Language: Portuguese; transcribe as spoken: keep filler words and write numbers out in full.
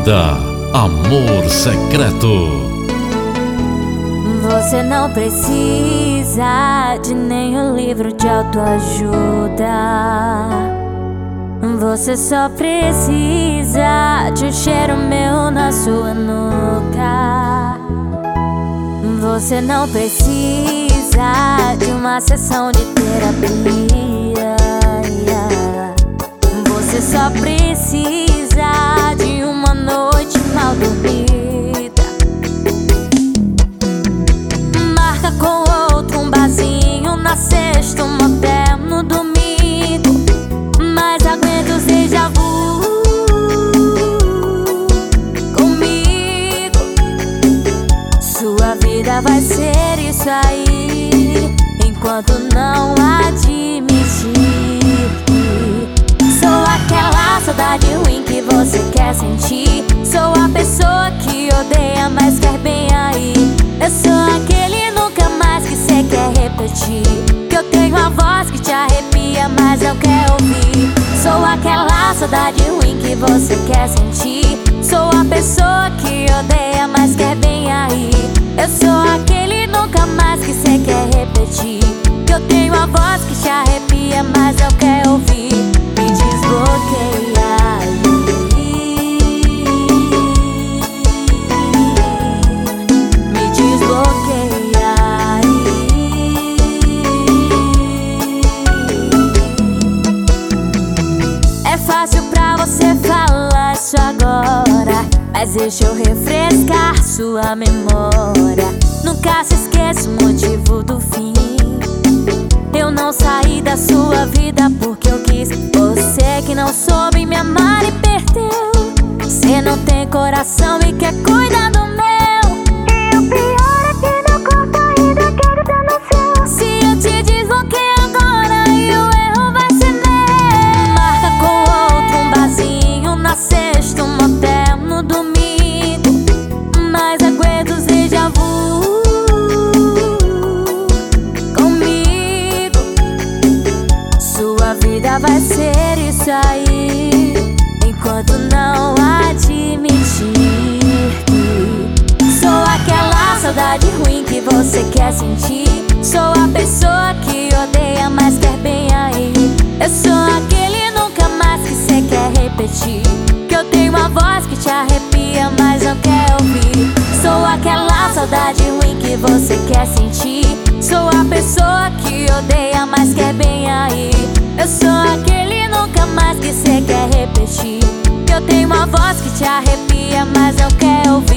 Banda Amor Secreto. Você não precisa de nenhum livro de autoajuda. Você só precisa de um cheiro meu na sua nuca. Você não precisa de uma sessão de terapia. Você só precisa de uma noite mal dormida. Marca com outro um barzinho na sexta, um motel no domingo, mas aguenta os déjà vu comigo. Sua vida vai ser isso aí, enquanto não admitir que sou aquela saudade ruim que você quer sentir. Sou a pessoa que odeia, mas quer bem aí. Eu sou aquele nunca mais que cê quer repetir, que eu tenho a voz que te arrepia, mas não quer ouvir. Sou aquela saudade ruim que você quer sentir. Sou a pessoa que odeia, mas quer bem aí. Eu sou aquele nunca mais que cê quer repetir, que eu tenho a voz que te arrepia, mas não quer ouvir. Me desbloqueia aí. Me desbloqueia aí. É fácil pra você falar isso agora, mas deixa eu refrescar sua memória. Nunca se esqueça o motivo do fim. Eu não saí da sua vida porque eu quis. Você que não soube me amar e perdeu. Você não tem coração e quer cuidar do meu. E o pior é que meu corpo ainda quer estar no seu. Se eu te desbloqueio agora, e o erro vai ser meu. Marca com outro um barzinho na sexta, um motel no domingo, mas aguenta os déjà vu comigo. Sua vida vai ser isso aí, enquanto não admitir que sou aquela saudade ruim que você quer sentir. Sou a pessoa que odeia, mas quer bem aí. Eu sou aquele nunca mais que cê quer repetir, que eu tenho uma voz que te arrepia, mas não quer ouvir. Sou aquela saudade ruim que você quer sentir. Sou a pessoa que odeia, mas quer bem aí. Eu sou aquele nunca mais que cê quer repetir, que eu tenho uma voz que te arrepia, mas não quer ouvir.